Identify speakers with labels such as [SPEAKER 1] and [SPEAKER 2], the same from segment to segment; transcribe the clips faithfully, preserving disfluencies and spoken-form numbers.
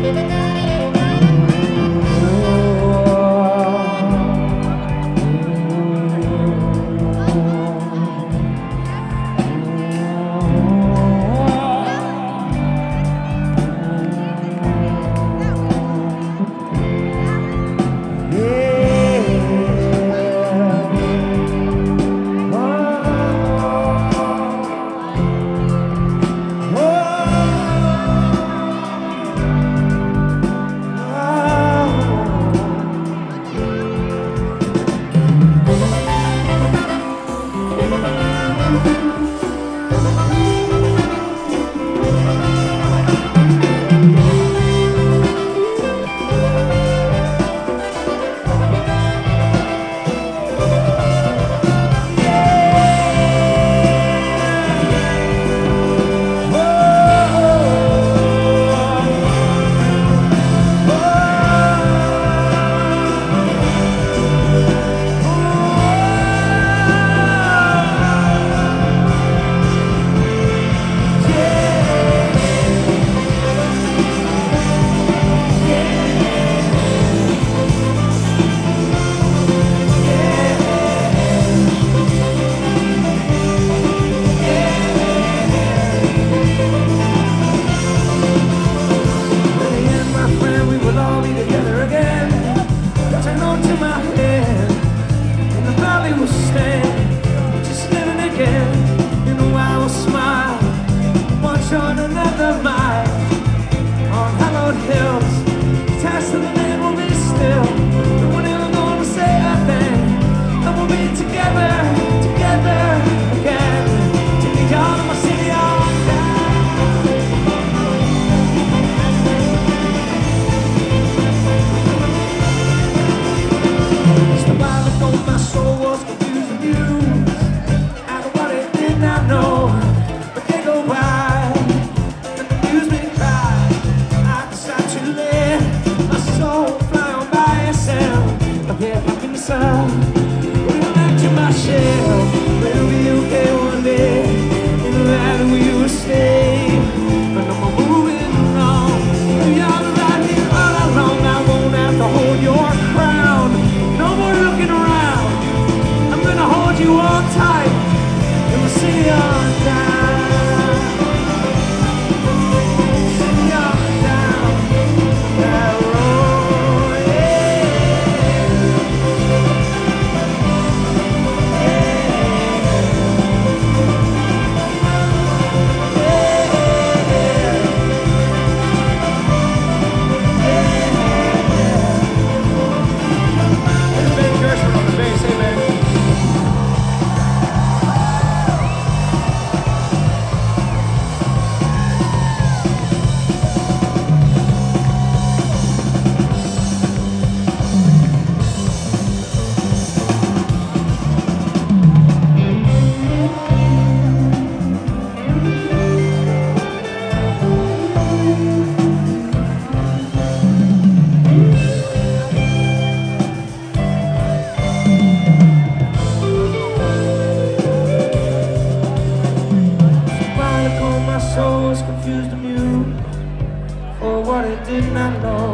[SPEAKER 1] did not know.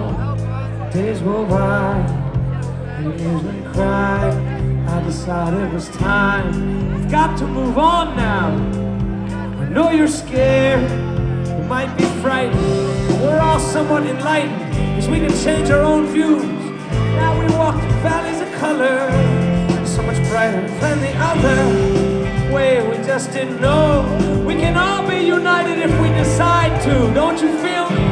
[SPEAKER 1] Days go by, years went cry. I decided it was time. I've got to move on now. I know you're scared, you might be frightened, but we're all somewhat enlightened, because we can change our own views. Now we walk through valleys of color, so much brighter than the other way. We just didn't know. We can all be united if we decide to. Don't you feel me?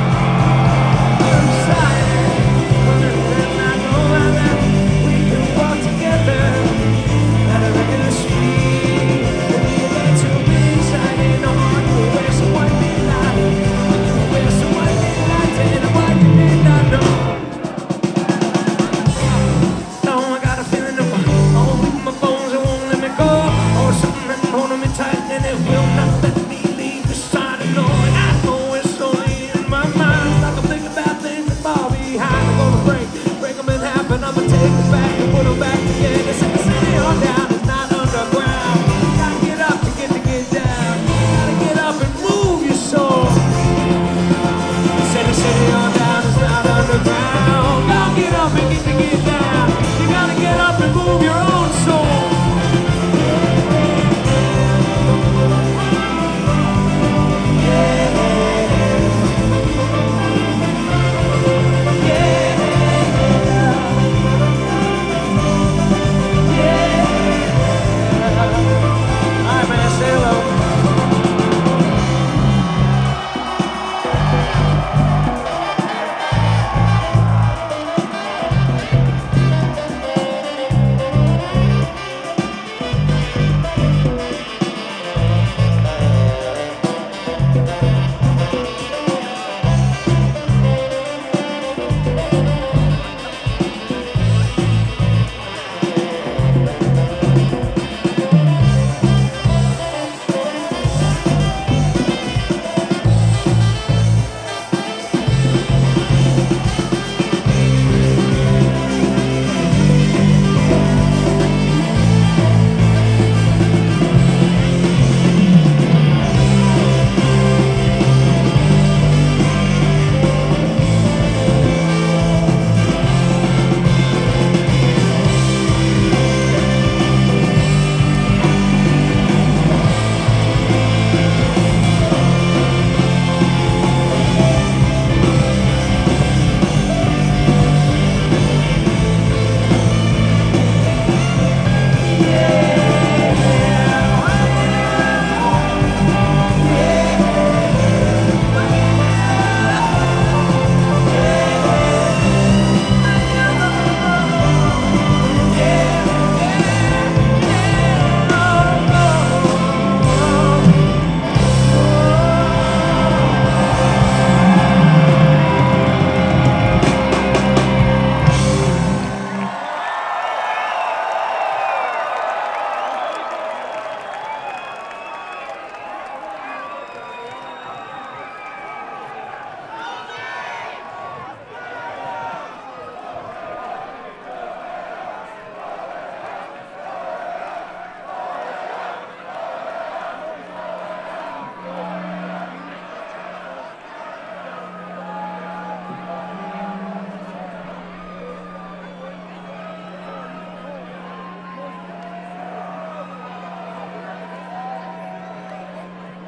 [SPEAKER 1] I'm excited, and I know that we can walk together at a regular speed. We'll get to be excited on. We'll wear some white midnight. We'll wear some white midnight and a white midnight. No, I got a feeling of all in my bones. It won't let me go. Or something that's holding me tight, and it will not let me leave the side. I know, and I know it's only in my mind. Like I'm thinking about things that fall behind. I'm gonna break, break them in half, and I'ma take them back and put them back together. Set the city on down, it's not underground. Gotta get up to get to get down. Gotta get up and move your soul. Set the city on down. the ground. Gotta get up and get to get down. You gotta get up and move your own soul.